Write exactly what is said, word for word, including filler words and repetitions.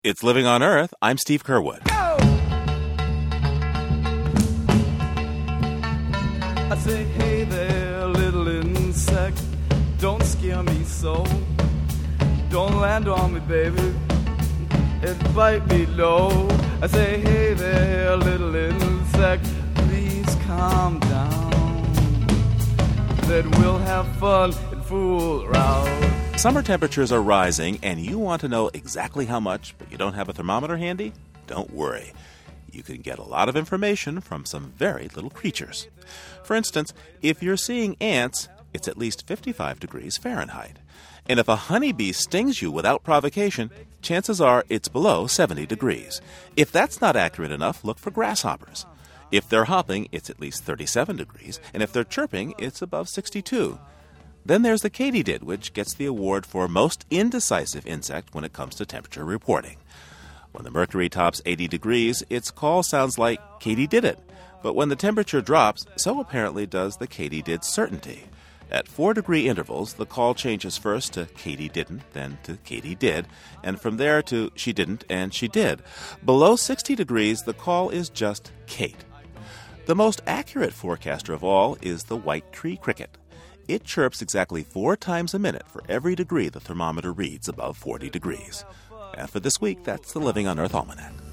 It's Living on Earth. I'm Steve Curwood. Go! I say, hey there, little insect, don't scare me so. Don't land on me, baby, and bite me low. I say, hey there, little insect, please calm down. Then we'll have fun and fool around. Summer temperatures are rising, and you want to know exactly how much, but you don't have a thermometer handy? Don't worry. You can get a lot of information from some very little creatures. For instance, if you're seeing ants, it's at least fifty-five degrees Fahrenheit. And if a honeybee stings you without provocation, chances are it's below seventy degrees. If that's not accurate enough, look for grasshoppers. If they're hopping, it's at least thirty-seven degrees, and if they're chirping, it's above sixty-two. Then there's the katydid, which gets the award for most indecisive insect when it comes to temperature reporting. When the mercury tops eighty degrees, its call sounds like Katy did it. But when the temperature drops, so apparently does the katydid's certainty. At four-degree intervals, the call changes first to Katy didn't, then to Katy did, and from there to she didn't and she did. Below sixty degrees, the call is just Kate. The most accurate forecaster of all is the white tree cricket. It chirps exactly four times a minute for every degree the thermometer reads above forty degrees. And for this week, that's the Living on Earth Almanac.